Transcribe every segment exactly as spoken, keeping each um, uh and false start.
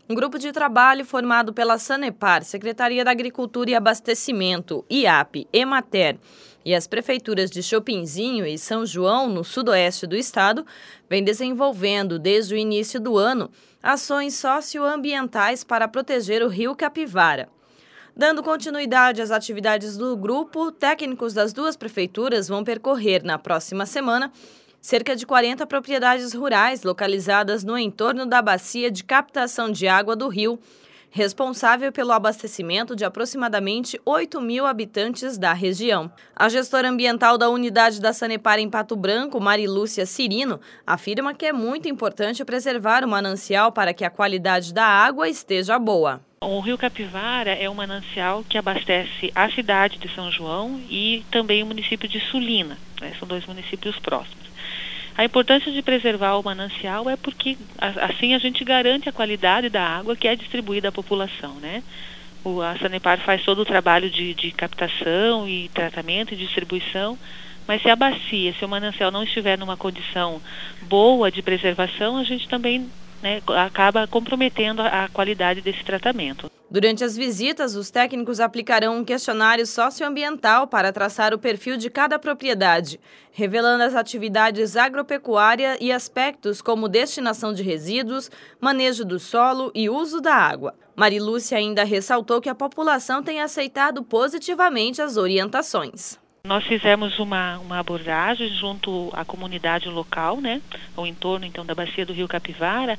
Um grupo de trabalho formado pela Sanepar, Secretaria da Agricultura e Abastecimento, I A P, Emater e as prefeituras de Chopinzinho e São João, no sudoeste do estado, vem desenvolvendo, desde o início do ano, ações socioambientais para proteger o rio Capivara. Dando continuidade às atividades do grupo, técnicos das duas prefeituras vão percorrer, na próxima semana, cerca de quarenta propriedades rurais localizadas no entorno da bacia de captação de água do rio, responsável pelo abastecimento de aproximadamente oito mil habitantes da região. A gestora ambiental da unidade da Sanepar em Pato Branco, Marilúcia Cirino, afirma que é muito importante preservar o manancial para que a qualidade da água esteja boa. O rio Capivara é um manancial que abastece a cidade de São João e também o município de Sulina, né? São dois municípios próximos. A importância de preservar o manancial é porque assim a gente garante a qualidade da água que é distribuída à população, né? O, a Sanepar faz todo o trabalho de, de captação e tratamento e distribuição, mas se a bacia, se o manancial não estiver numa condição boa de preservação, a gente também, né, acaba comprometendo a, a qualidade desse tratamento. Durante as visitas, os técnicos aplicarão um questionário socioambiental para traçar o perfil de cada propriedade, revelando as atividades agropecuárias e aspectos como destinação de resíduos, manejo do solo e uso da água. Marilúcia ainda ressaltou que a população tem aceitado positivamente as orientações. Nós fizemos uma, uma abordagem junto à comunidade local, né, ao entorno então da bacia do rio Capivara,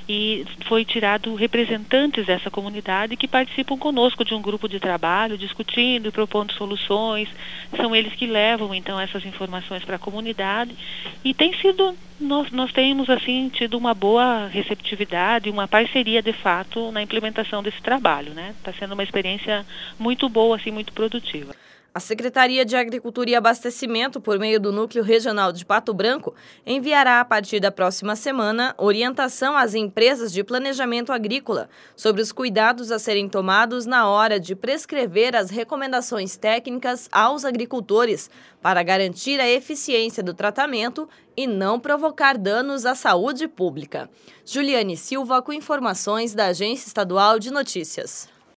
e foi tirado representantes dessa comunidade que participam conosco de um grupo de trabalho, discutindo e propondo soluções. São eles que levam então essas informações para a comunidade e tem sido, nós, nós temos assim tido uma boa receptividade, uma parceria de fato na implementação desse trabalho, né? Está sendo uma experiência muito boa, assim, muito produtiva. A Secretaria de Agricultura e Abastecimento, por meio do Núcleo Regional de Pato Branco, enviará a partir da próxima semana orientação às empresas de planejamento agrícola sobre os cuidados a serem tomados na hora de prescrever as recomendações técnicas aos agricultores para garantir a eficiência do tratamento e não provocar danos à saúde pública. Juliane Silva com informações da Agência Estadual de Notícias.